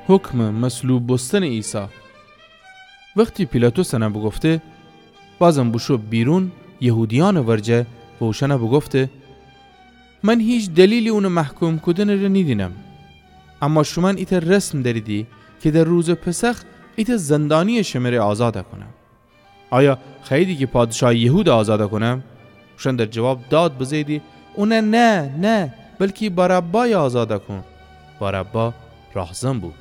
حکم مصلوب بستن عیسی. وقتی پیلاطوس انا بگفته بازم بشو بیرون یهودیان ورجه و اوشنا بگفته من هیچ دلیلی اونو محکوم کردن رو ندینم، اما شما ایتا رسم داریدی که در روز پسخ ایتا زندانی شمره آزاده کنم. آیا خیلی که پادشاه یهود آزاده کنم؟ اوشن در جواب داد بزیدی اونه نه بلکه بارابای آزاده کن. بارابا راهزن بود.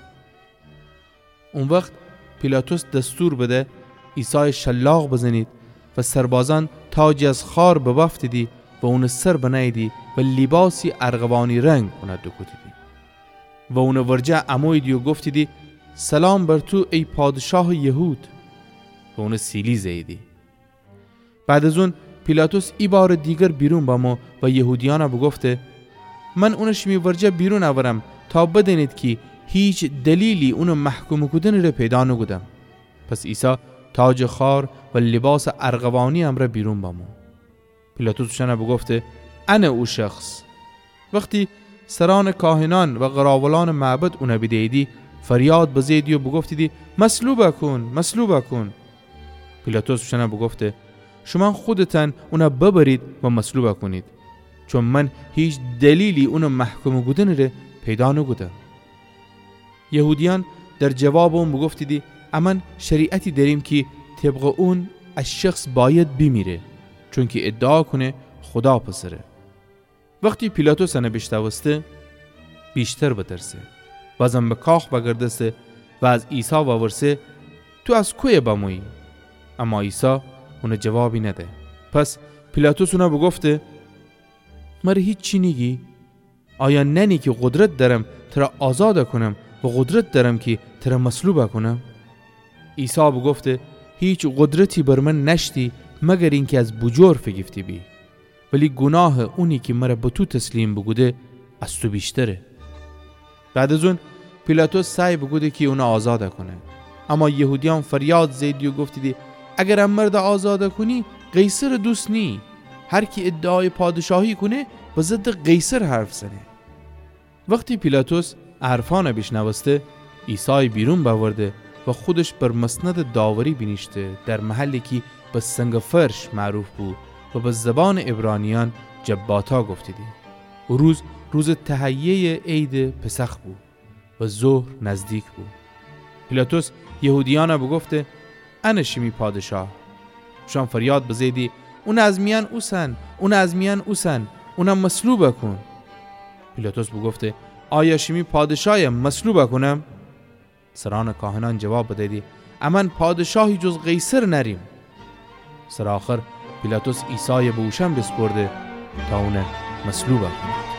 اون وقت پیلاطوس دستور بده عیسی شلاق بزنید و سربازان تاجی از خار ببافتیدی و اون سر بنایدی و لباسی ارغوانی رنگ کند دکتیدی و اون ورجه امویدی و گفتیدی سلام بر تو ای پادشاه یهود و اون سیلی زیدی. بعد از اون پیلاطوس ای بار دیگر بیرون بامو و یهودیانا بگفته من اونش می ورجه بیرون آورم تا بدانید که هیچ دلیلی اونو محکوم کردن رو پیدا نگودم. پس عیسی تاج خار و لباس ارغوانی امر بیرون بامو. پیلاطوس شنا بگفته انا او شخص. وقتی سران کاهنان و قراولان معبد اونو بدیدی فریاد بزیدی و بگفتیدی مصلوب کن. پیلاطوس شنا بگفته شما خودتن اونو ببرید و مصلوب کنید، چون من هیچ دلیلی اونو محکوم کردن رو پیدا نگودم. یهودیان در جواب اون بگفتیدی اما شریعتی داریم که طبق اون از شخص باید بمیره، چون که ادعا کنه خدا پسره. وقتی پیلاطوس انا بشتوسته بیشتر بترسه، بازم به کاخ بگردسته و از عیسی وورسه تو از کوی بمویی؟ اما عیسی اون جوابی نده. پس پیلاطوس اونا بگفته مر هیچ چی نگی؟ آیا ننی که قدرت دارم ترا آزاد کنم و قدرت دارم که ترا مصلوب کنم؟ عیسی بگفته هیچ قدرتی بر من نشتی مگر این که از بجور فگفتی بی، ولی گناه اونی که مرا به تو تسلیم بگوده از تو بیشتره. بعد از اون پیلاطوس سعی بگوده که اونو آزاده کنه، اما یهودیان فریاد زیدی و گفتیدی اگر ام مرد آزاده کنی قیصر دوست نی، هر کی ادعای پادشاهی کنه به ضد قیصر حرف زنه. وقتی پیلاطوس حرفانه بشنوسته عیسی بیرون باورده و خودش بر مسند داوری بینیشته در محلی که به سنگ فرش معروف بود و به زبان عبرانیان جباتا گفتیدی. و روز تهیه عید پسخ بود و ظهر نزدیک بود. پیلاطوس یهودیانا بگفته انا شمی پادشاه. شان فریاد بزیدی اون از میان اوسن اونم مصلوب کن. پیلاطوس بگفته آیا شمی پادشاه مصلوب کنم؟ سران کاهنان جواب بدیدی اما پادشاهی جز قیصر نریم. سر آخر پیلاطوس عیسی به اوشن بسپرده تا اون مصلوب کند.